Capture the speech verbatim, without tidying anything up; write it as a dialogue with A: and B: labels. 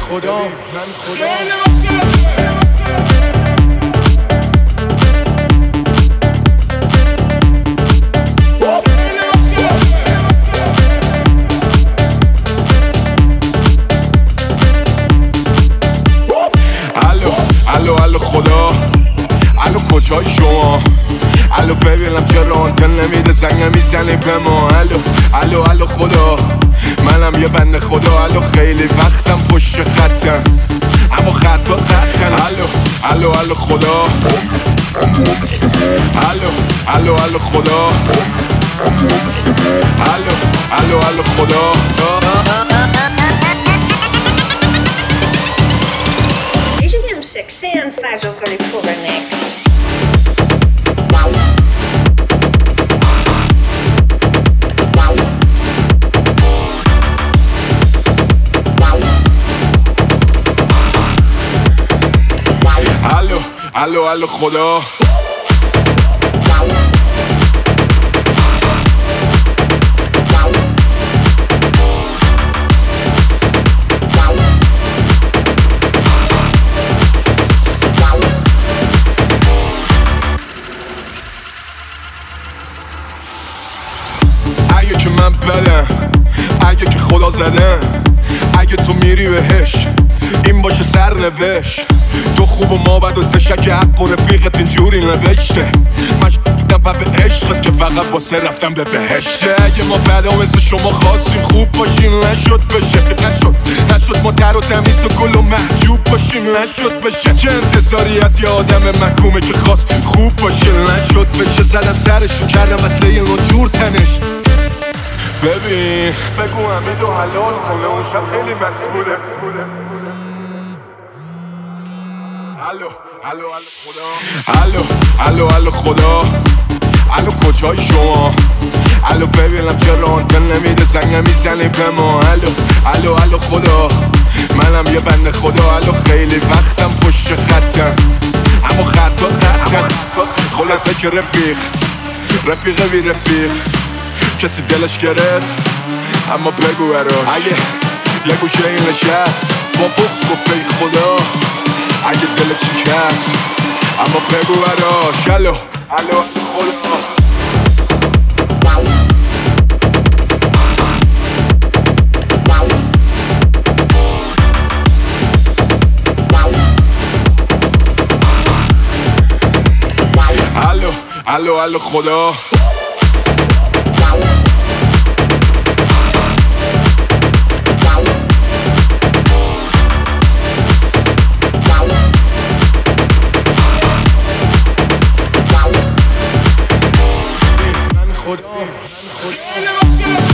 A: خدا من خدا
B: الو الو خدا الو کجای شما الو ببینم چرا آنتن نمیده زنگ میزنی به ما الو الو الو خدا منم یه بنده خدا الو خیلی وقتم پشت خطم اما خطا خطم الو الو الو خدا الو الو الو خدا الو الو الو خدا
C: seksen Sergio's gonna cover next.
B: الو الو الو خدا اگه که من بدم اگه که خدا زدم اگه تو میری بهش این باشه سرنوشت تو خوب و ما بد و سه شک حق و رفیقت اینجوری نوشته من شدم و به عشقت که فقط واسه رفتم به بهشته اگه ما بدا مثل شما خواستیم خوب باشیم نشد بشه نشد نشد ما تر و تمیز و گل و محجوب باشیم نشد بشه چه انتظاری از یه آدم محکومه که خواست خوب باشه نشد بشه زدن سرشو کردم وصله یه نجور تنش ببین بگو حمید و حلال کنه اون شب خیلی مسئوله الو الو الو خدا الو الو الو خدا الو کجای شما الو ببینم چرا آنتن نمیده زنگ میزنی به ما الو الو الو خدا منم یه بنده خدا الو خیلی وقتم پشت خطم اما خطا خطم خلاصه که رفیق رفیق بی رفیق کسی دلش گرفت اما بگو براش اگه یه گوشه این نشست با بغض گفت ای خدا اگه دلت شکست اما بگو براش الو الو خدا الو الو الو خدا
A: خدا